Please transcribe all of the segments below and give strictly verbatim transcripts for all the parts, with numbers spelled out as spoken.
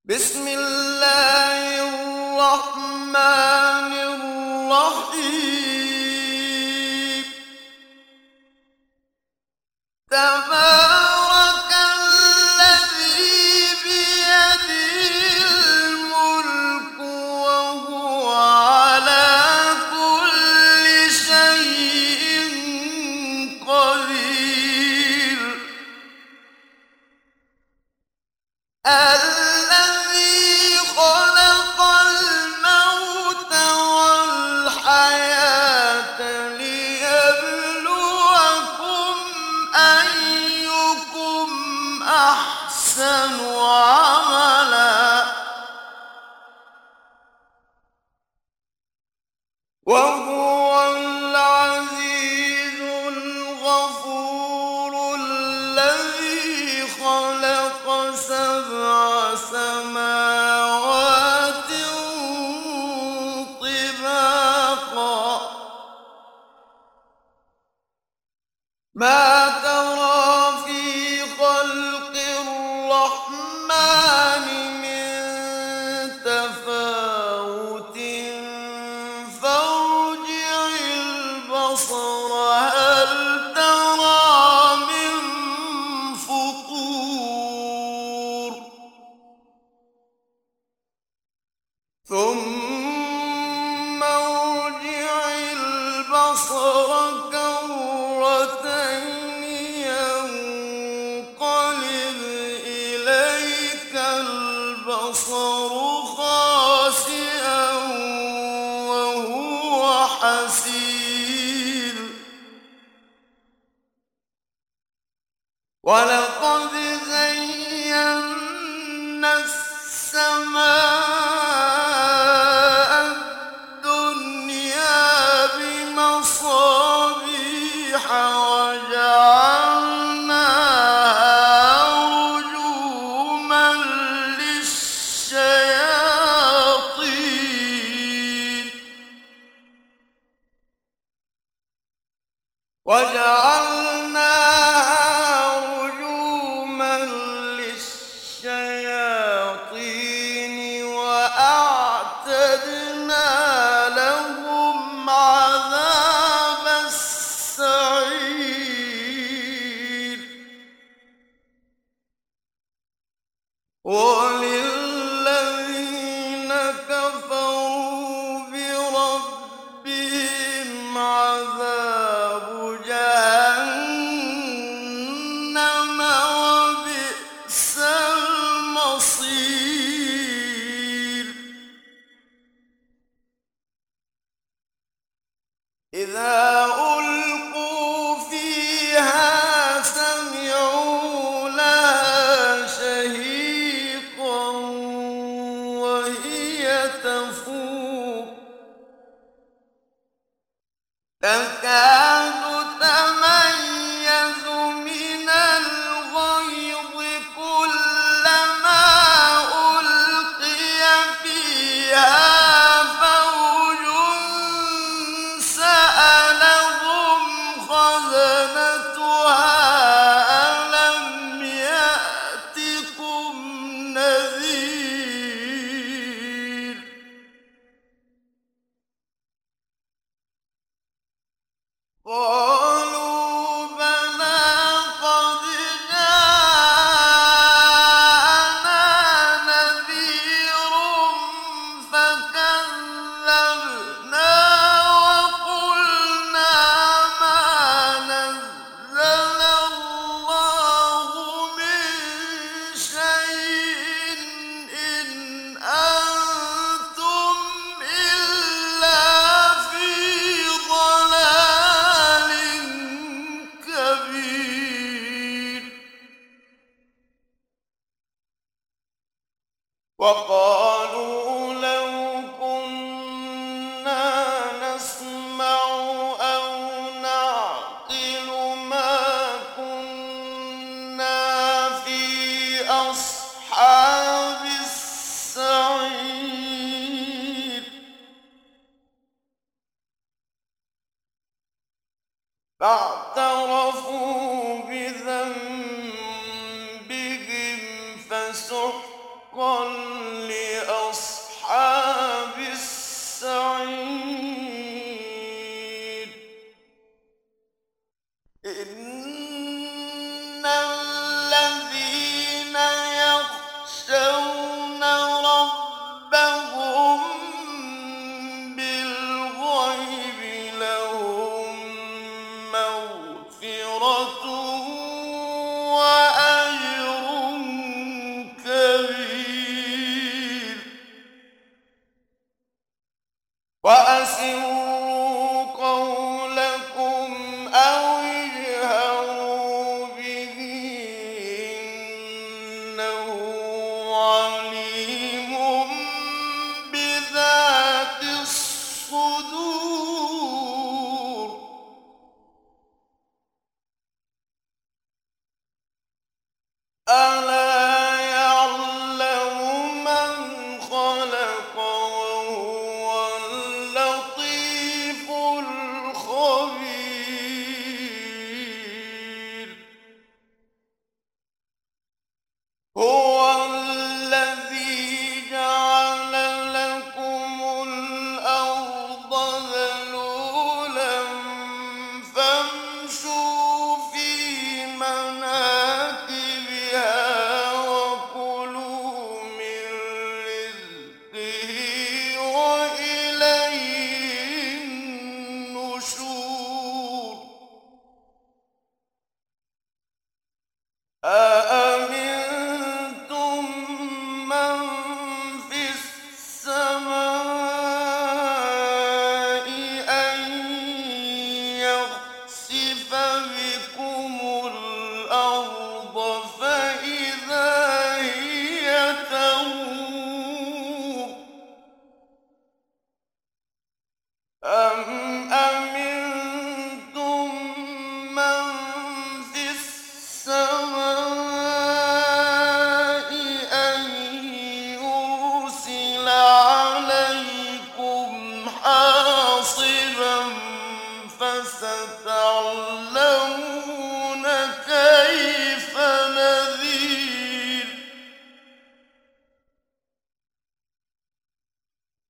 بسم الله الرحمن الرحيم. تبارك الذي بيده الملك وهو على كل شيء قدير. الذي خلق الموت والحياة ليبلوكم أيكم أحسن عملا وهو العزيز الغفور. الذي خلق سبع سماوات طباقا ما ترى في خلق الرحمن من تفاوت فارجع البصر هل ترى من فطور ثم ارجع البصر كرتين ينقلب إليك البصر خاسئا وهو حسير. ولقد زينا السماء الدنيا بمصابيح وجعلناها رجوما للشياطين وجعلناها رجوما للشياطين وأعتدنا لهم عذاب السعير. وللذين كفروا بربهم عذاب جهنم وبئس المصير. إذا ألقوا فيها سمعوا لها شهيقا وهي تفور تكاد تميز من الغيظ كلما ألقي فيها فوج سألهم خزنتها ألم يأتكم نذير. قالوا بلى قد جاءنا نذير فكذبنا وقلنا ما نزل الله من شيء إن أنتم إلا في ضلال كبير. وقالوا لو كنا نسمع أو نعقل ما كنا في أصحاب السعير. فاعترفوا بذنبهم فسحقا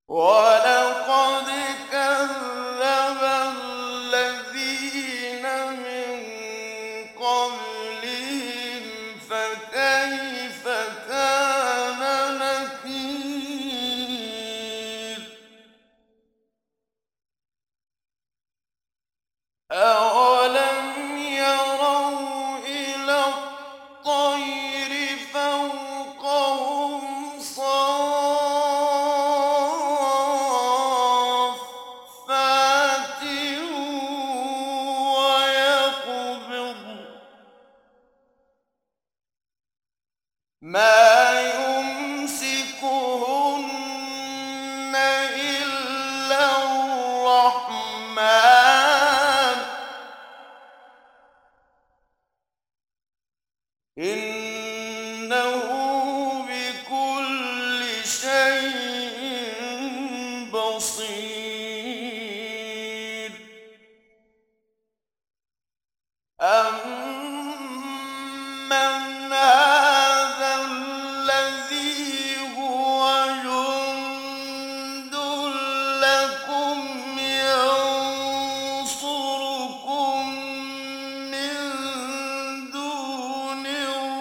ولقد كذب الذين من قبلهم فكيف كان نكير أولم يروا إلى الطير فوقهم صافات ويقبضن ما يمسكهن إلا الرحمن إنه بكل شيء بصير أمن هذا الذي هو جند لكم ينصركم من دون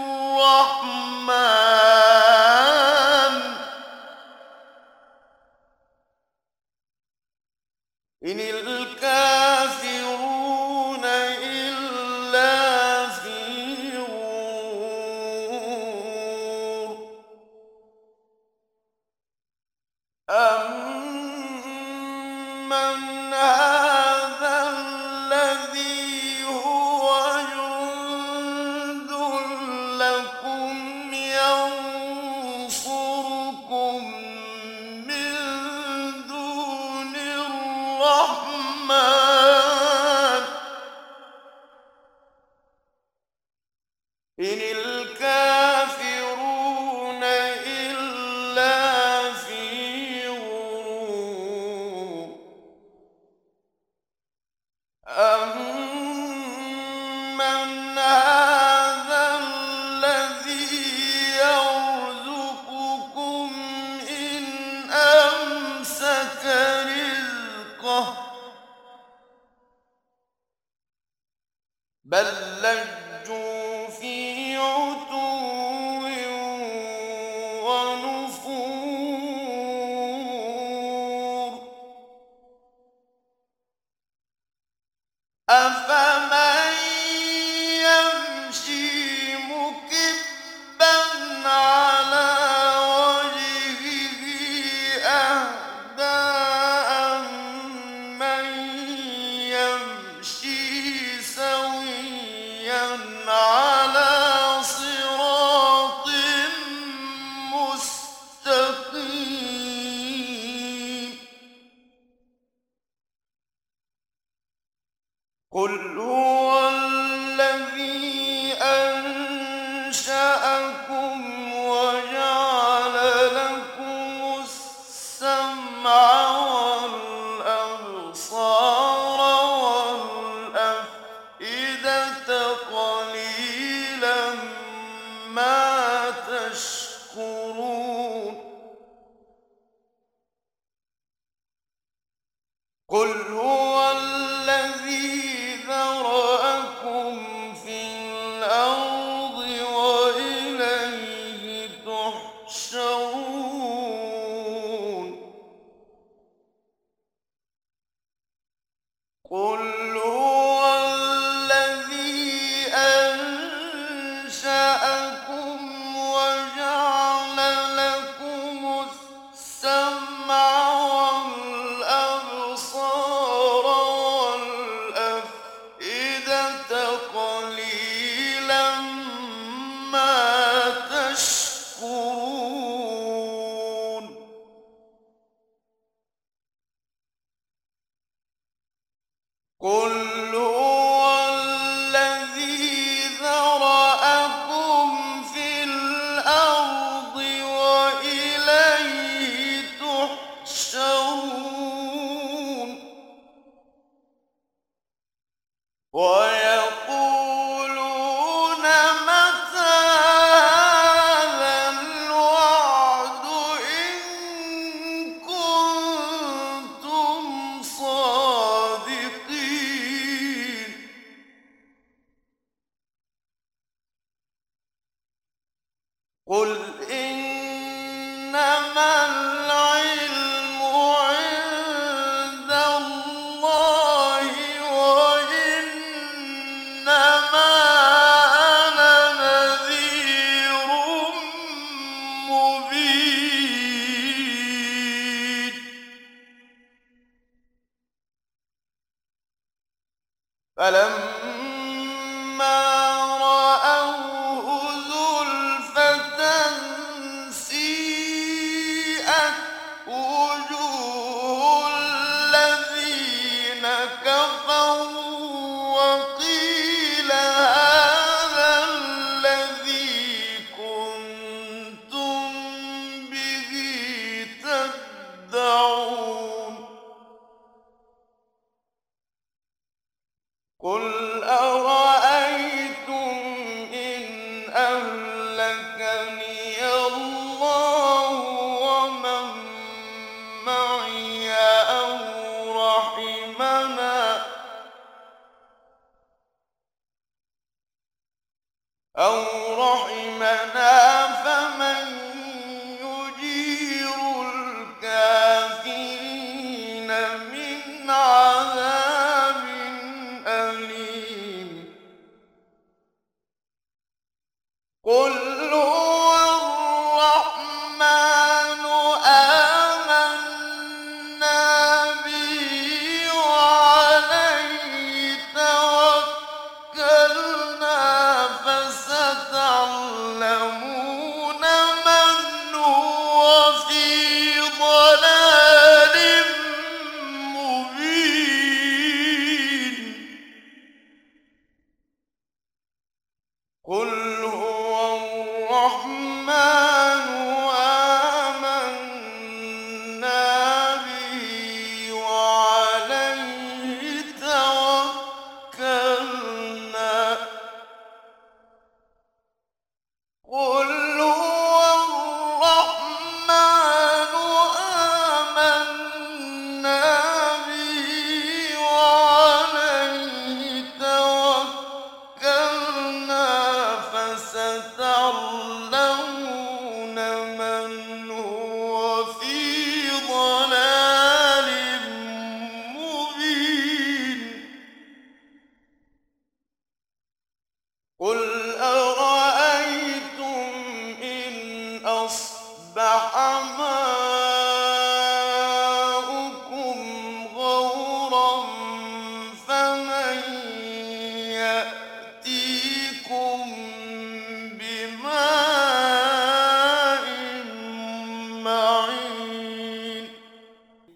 الرحمن إن الكافرون إلا في غرور أمن هذا الذي هو جند لكم ينصركم من دون الرحمن إن الكافرون إلا في غرور أمن هذا الذي يرزقكم إن أمسك رزقه بل لجوا في عتو ونفور أفمن يمشي مكبا على وجهه أهدى أمن يمشي سويا على صراط مستقيم قل هو الذي أنشأكم وجعل لكم السمع والأبصار والأفئدة قليلا ما تشكرون قل هو الذي ذرأكم فلما رأوه زلفة سيئت وجوه الذين كفروا وقيل هذا الذي كنتم به تدعون قل أرأيتم إن أهلكني الله ومن معي أو رحمنا أو رحمنا فمن يجير الكافرين من عذاب أليم قل هو الرحمن آمنا به وعليه توكلنا فستعلمون من هو في ضلال مبين قل هو الرحمن آمنا به وعليه توكلنا قل هو الرحمن آمنا به وعليه توكلنا فستعلمون